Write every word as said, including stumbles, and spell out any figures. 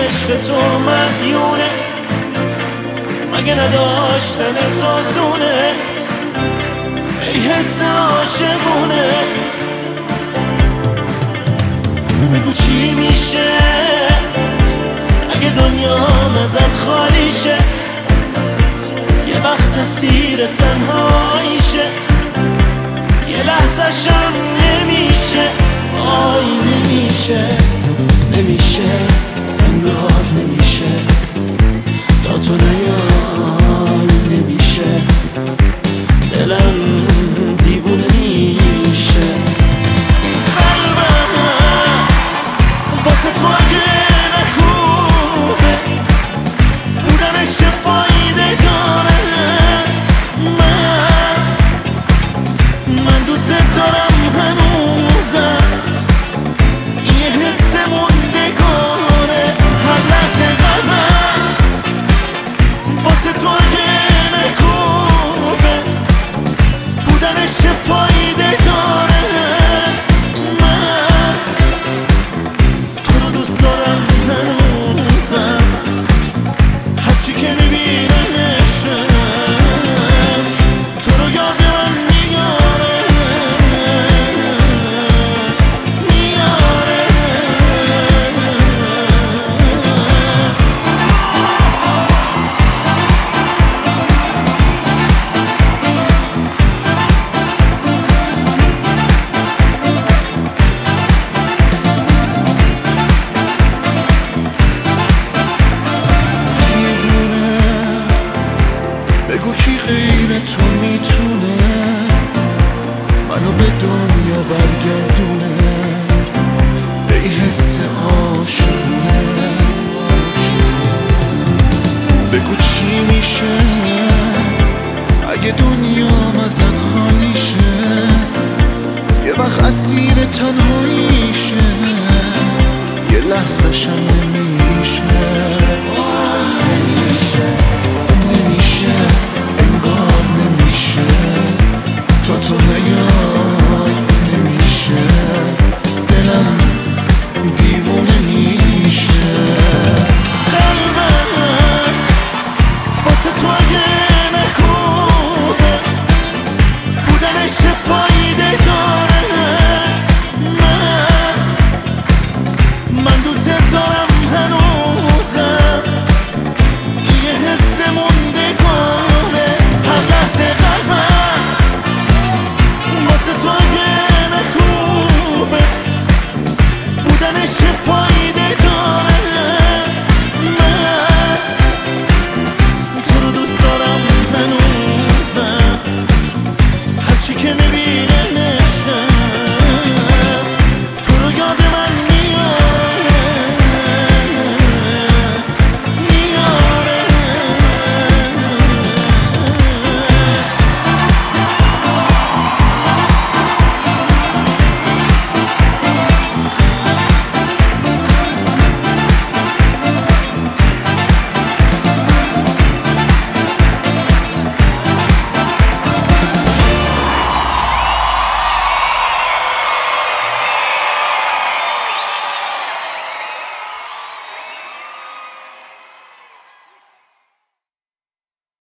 عشق تو مدیونه، مگه نداشتن تازونه ای حس عاشقونه. بگو چی میشه اگه دنیام ازت خالی شه، یه وقت اسیر تنهاییشه، یه لحظه شم نمیشه، آی نمیشه، نمیشه انگار نمیشه، تا تو نیای نمیشه، دلم دیوونه میشه. قلبم واسه تو اگه نخوبه بودنش چه فایده داره، من من دوست دارم هنوزم، یه حس موندگاره هر لحظه. قلبم واسه تو اگه نخوبه بودنش چه فایده داره، من تو رو دوست دارم هنوزم، هرچی که میبینمشم تو رو یاد من میاره میاره. بگو کی غیر تو میتونه منو به دنیا برگردونه، به این حس عاشقونه. بگو چی میشه